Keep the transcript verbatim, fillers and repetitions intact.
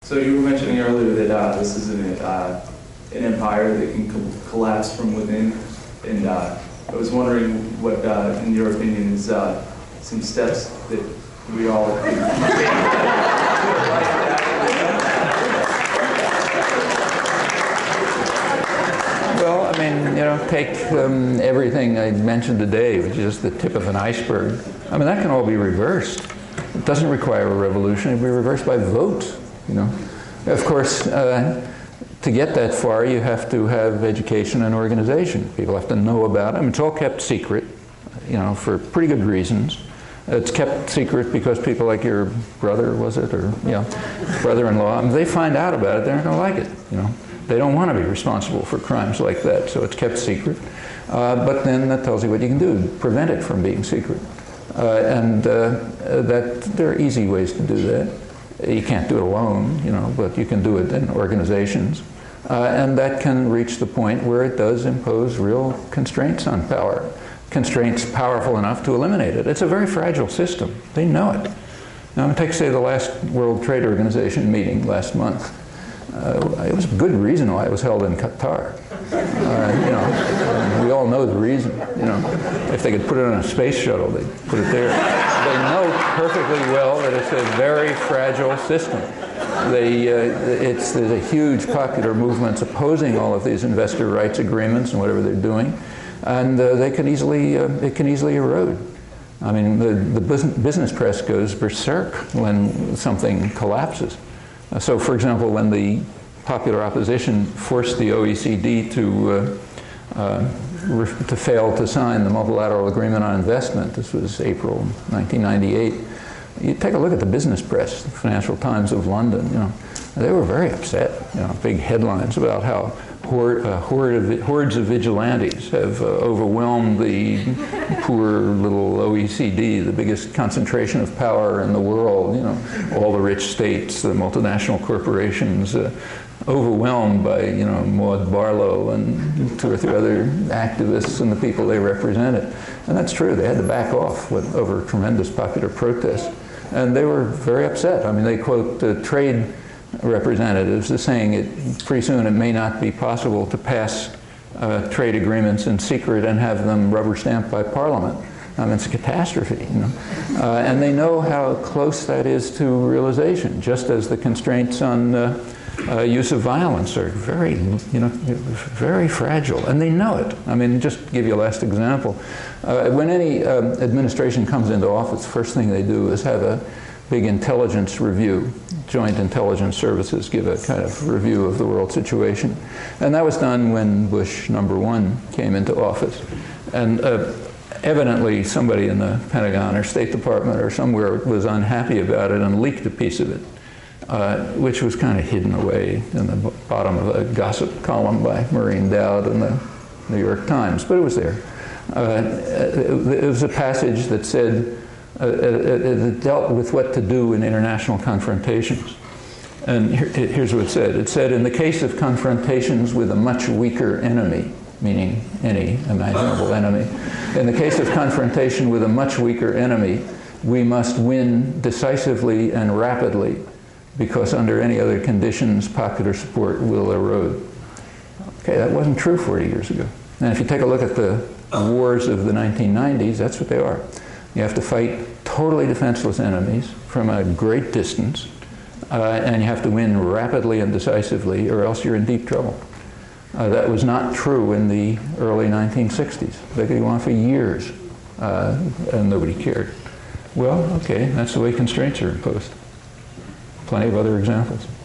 So you were mentioning earlier that uh, this is an, uh, an empire that can co collapse from within, and uh, I was wondering what, uh, in your opinion, is uh, some steps that we all could take. Well, I mean, you know, take um, everything I mentioned today, which is the tip of an iceberg. I mean, that can all be reversed. It doesn't require a revolution. It can be reversed by votes, you know. Of course, uh, to get that far, you have to have education and organization. People have to know about it. I mean, it's all kept secret, you know, for pretty good reasons. It's kept secret because people like your brother, was it, or, you know, brother-in-law, I mean, they find out about it, they're not going to like it, you know. They don't want to be responsible for crimes like that, so it's kept secret. Uh, but then that tells you what you can do, prevent it from being secret. Uh, and uh, that there are easy ways to do that. You can't do it alone, you know, but you can do it in organizations. Uh, and that can reach the point where it does impose real constraints on power, constraints powerful enough to eliminate it. It's a very fragile system. They know it. Now, take, say, the last World Trade Organization meeting last month. Uh, it was a good reason why it was held in Qatar. Uh, you know, we all know the reason. You know, if they could put it on a space shuttle, they'd put it there. They know perfectly well that it's a very fragile system. They, uh, it's, there's a huge popular movement opposing all of these investor rights agreements and whatever they're doing, and uh, they can easily, uh, it can easily erode. I mean, the, the business press goes berserk when something collapses. Uh, so, for example, when the popular opposition forced the O E C D to uh, uh, to fail to sign the multilateral agreement on investment, this was April nineteen ninety-eight. You take a look at the business press, the Financial Times of London. You know, they were very upset. You know, big headlines about how horde, uh, horde of, hordes of vigilantes have uh, overwhelmed the poor little O E C D, the biggest concentration of power in the world. You know, all the rich states, the multinational corporations, uh, overwhelmed by, you know, Maud Barlow and two or three other activists and the people they represented. And that's true. They had to back off with, over tremendous popular protest. And they were very upset. I mean, they quote uh, trade representatives as saying it pretty soon it may not be possible to pass uh, trade agreements in secret and have them rubber stamped by Parliament. I mean, it's a catastrophe, you know. Uh, and they know how close that is to realization, just as the constraints on uh, Uh, use of violence are very, you know, very fragile, and they know it. I mean, just to give you a last example, uh, when any um, administration comes into office, first thing they do is have a big intelligence review. Joint intelligence services give a kind of review of the world situation, and that was done when Bush number one came into office, and uh, evidently somebody in the Pentagon or State Department or somewhere was unhappy about it and leaked a piece of it. Uh, which was kind of hidden away in the bottom of a gossip column by Maureen Dowd in the New York Times, but it was there. Uh, it, it was a passage that said, uh, it, it dealt with what to do in international confrontations. And here, here's what it said. It said, in the case of confrontations with a much weaker enemy, meaning any imaginable enemy, in the case of confrontation with a much weaker enemy, we must win decisively and rapidly, because under any other conditions, popular support will erode. Okay, that wasn't true forty years ago. And if you take a look at the wars of the nineteen nineties, that's what they are. You have to fight totally defenseless enemies from a great distance, uh, and you have to win rapidly and decisively, or else you're in deep trouble. Uh, that was not true in the early nineteen sixties. They could go on for years, uh, and nobody cared. Well, okay, that's the way constraints are imposed. Plenty of other examples.